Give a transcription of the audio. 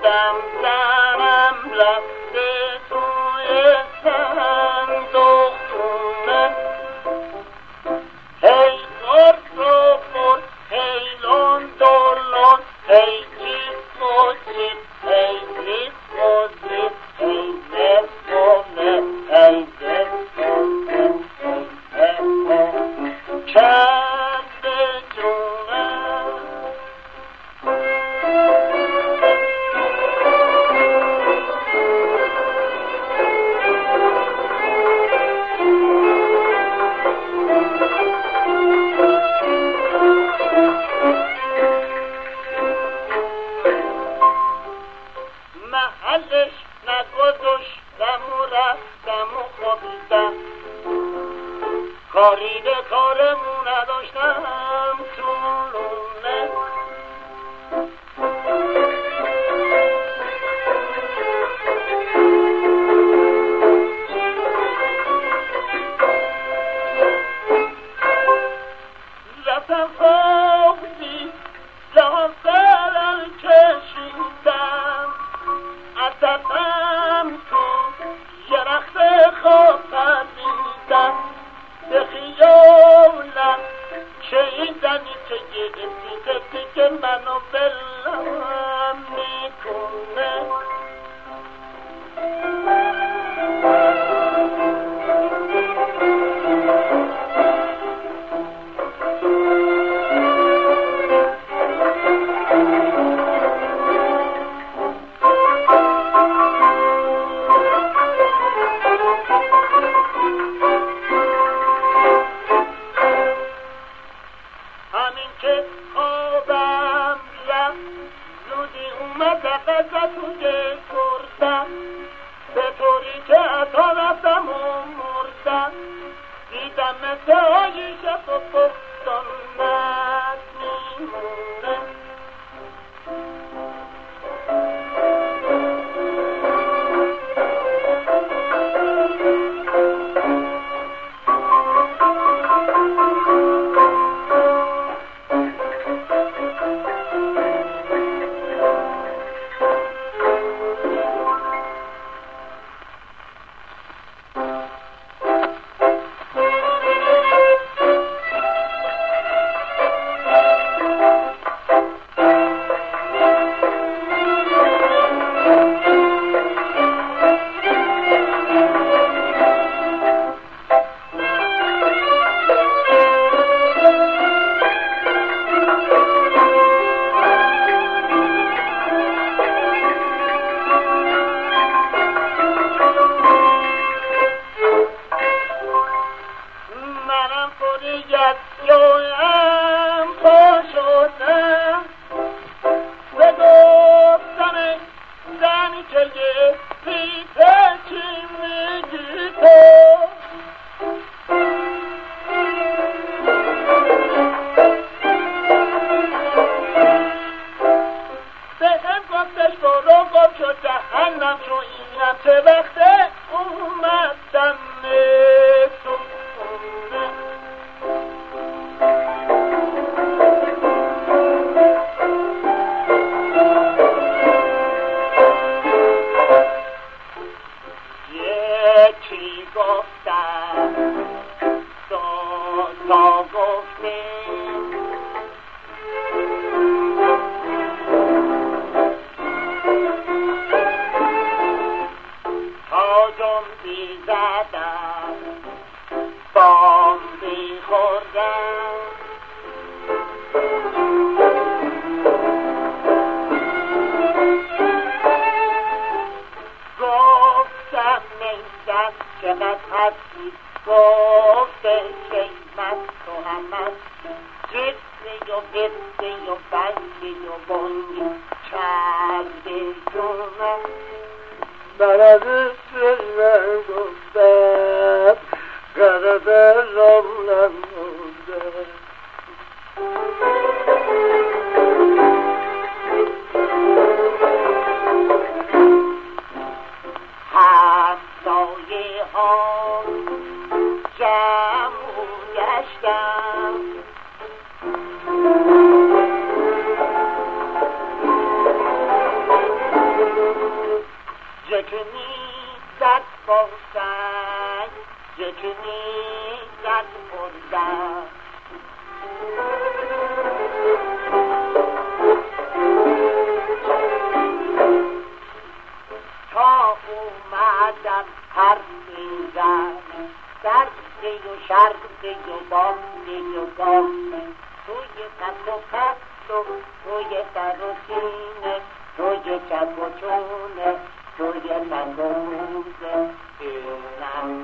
دیدم زنم رفته توی صندوق خونه. هی خورد رو خورد، هی لند و لند، هی جیب و جیب، هی ریب و ریب، هی نف و نف، هی دف و دف، هی نف و کرد به جونم. محلش نگذاشتم و رفتم و خوابیدم، کاری به کارمون نداشتم تو لونه. رفتم خوابی لحظه کشیدم، عطفم تو یه رخت خواب پریدم. به خیالم که این زنی که گرفتی که منو بلم میکنه. همین که خوابم رفت زودی اومد قضا توی کردم، به طوری که عطا رفتم و مردم. دیدم مثل آیشه و بختانت میمونه. منم فریت جویم پا شدم، به گفتم زنی که یه پیته چی میگی تو. به هم گفتش برو گم شد جهنم، چون اینم چه وقته اومدم تو. یکی گفتم تا گفتیم، تا جنبی زدم بامبی خوردم. گفتم میزن چقدر هستی، گفته که مست و هم هستی، جسمی و بستی و بندی و بندی کرده جونم. برد سرم گفتم گرد رمنم گفتم. همسایه ها جمع گشتم، میزد. تا اومدم حرفی زد، درده و شرده و بامده و بامده، توی پس و پس و توی سر و سینه، توی چپ و چونه، توی پس و موزه، اینم